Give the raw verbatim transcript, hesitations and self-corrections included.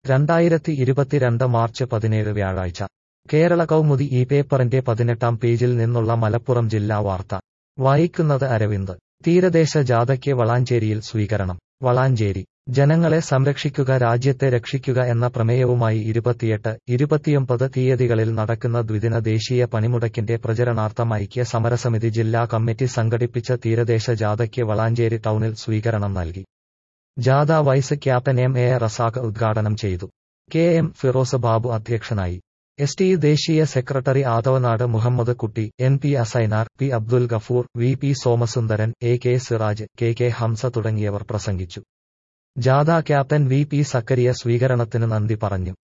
രണ്ടായിരത്തി ഇരുപത്തിരണ്ട് മാർച്ച് പതിനേഴ് വ്യാഴാഴ്ച കേരള കൗമുദി ഈ പേപ്പറിന്റെ പതിനെട്ടാം പേജിൽ നിന്നുള്ള മലപ്പുറം ജില്ലാ വാർത്ത വായിക്കുന്നത് അരവിന്ദ്. തീരദേശ ജാഥയ്ക്ക് വളാഞ്ചേരിയിൽ സ്വീകരണം. വളാഞ്ചേരി ജനങ്ങളെ സംരക്ഷിക്കുക രാജ്യത്തെ രക്ഷിക്കുക എന്ന പ്രമേയവുമായി ഇരുപത്തിയെട്ട്, ഇരുപത്തിയൊമ്പത് തീയതികളിൽ നടക്കുന്ന ദ്വിദിന ദേശീയ പണിമുടക്കിന്റെ പ്രചരണാർത്ഥം ഐക്യ സമരസമിതി ജില്ലാ കമ്മിറ്റി സംഘടിപ്പിച്ച തീരദേശ ജാഥയ്ക്ക് വളാഞ്ചേരി ടൗണിൽ സ്വീകരണം നൽകി. ജാഥ vice captain M A Razak ഉദ്ഘാടനം ചെയ്തു. കെ എം ഫിറോസ് ബാബു അധ്യക്ഷനായി. എസ് ടി ദേശീയ secretary Adavanad Muhammad Kutty, N P Asainar, P Abdul Gafoor, V P Somasundaran, A K Siraj, K K Hamsa തുടങ്ങിയവർ പ്രസംഗിച്ചു. ജാഥ ക്യാപ്റ്റൻ വി പി സക്കരിയ സ്വീകരണത്തിന് നന്ദി പറഞ്ഞു.